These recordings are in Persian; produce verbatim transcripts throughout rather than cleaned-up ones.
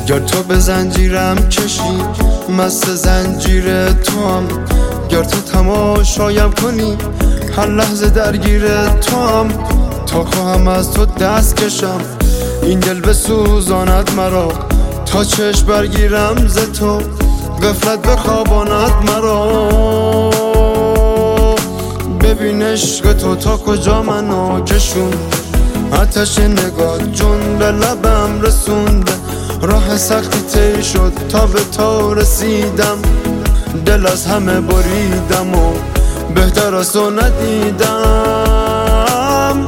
گر تو به زنجیرم کشی مست زنجیر تو هم، گر تو تماشایم کنی هر لحظه درگیر تو هم، تا خواهم از تو دست کشم این دل بسوزاند مرا، تا چشم برگیرم ز تو غفلت بخواباند مرا. ببین عشق تو تا کجا منو کشون، آتش نگاه جون به لبم رسونده، راه سختی طی شد تا به تو رسیدم، دل از همه بریدم و بهتر از تو ندیدم.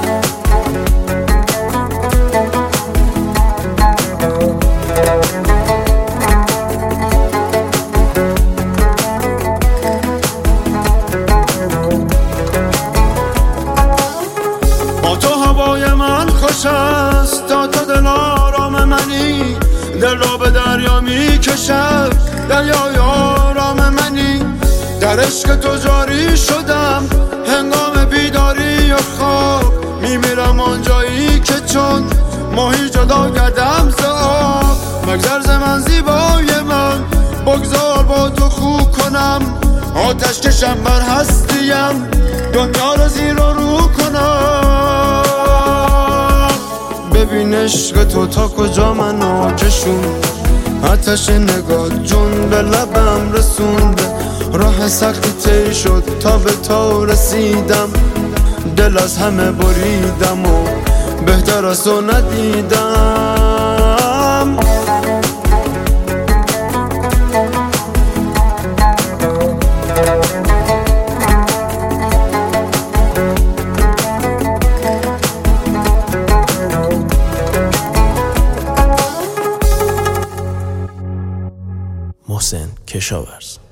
با تو هوای من خوش است، تا تو دل آرام منی، دل را به دریا می کشد دریای آرام منی. در عشق تو جاری شدم هنگام بیداری و خواب، میمیرم آنجایی که چون ماهی جدا کردم ز آب. مگذر ز من زیبای من، بگذار با تو خو کنم، آتش کشم بر هستیم دنیا رو زیر و رو کنم. ببین عشق تو تا کجا منو کشون، آتش نگاه جون به لبم رسونده، راه سختی طی شد تا به تو رسیدم، دل از همه بریدم و بهتر از تو ندیدم. محسن کشاورز.